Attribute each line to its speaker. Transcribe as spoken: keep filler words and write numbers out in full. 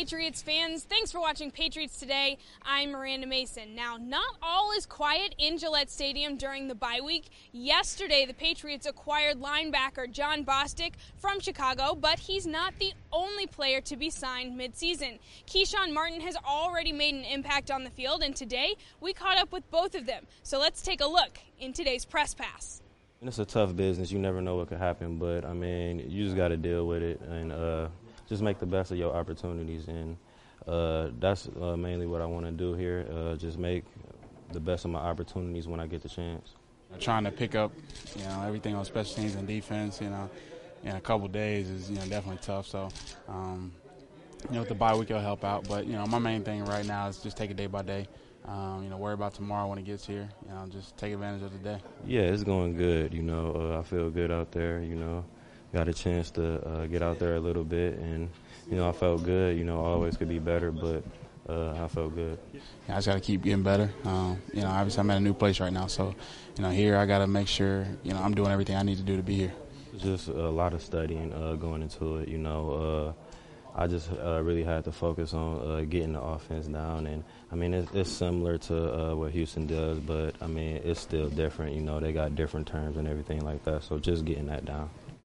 Speaker 1: Patriots fans? Thanks for watching Patriots Today. I'm Miranda Mason. Now, not all is quiet in Gillette Stadium during the bye week. Yesterday, the Patriots acquired linebacker Jon Bostic from Chicago, but he's not the only player to be signed midseason. Keyshawn Martin has already made an impact on the field, and today we caught up with both of them. So let's take a look in today's Press Pass.
Speaker 2: It's a tough business. You never know what could happen, but, I mean, you just got to deal with it and uh, just make the best of your opportunities. And uh, that's uh, mainly what I want to do here, uh, just make the best of my opportunities when I get the chance.
Speaker 3: Trying to pick up, you know, everything on special teams and defense, you know, in a couple days is, you know, definitely tough. So, um, you know, with the bye week, it'll help out. But, you know, my main thing right now is just take it day by day. Um, you know, worry about tomorrow when it gets here. You know, just take advantage of the day.
Speaker 2: Yeah, it's going good. You know, uh, I feel good out there. You know, got a chance to uh, get out there a little bit, and you know, I felt good. You know, always could be better, but uh, I felt good.
Speaker 3: Yeah, I just got to keep getting better. Um, you know, obviously I'm at a new place right now, so you know, here I got to make sure you know I'm doing everything I need to do to be here.
Speaker 2: It's just a lot of studying uh, going into it. You know. Uh, I just uh, really had to focus on uh, getting the offense down, and I mean it's, it's similar to uh, what Houston does, but I mean it's still different. You know, they got different terms and everything like that, so just getting that down.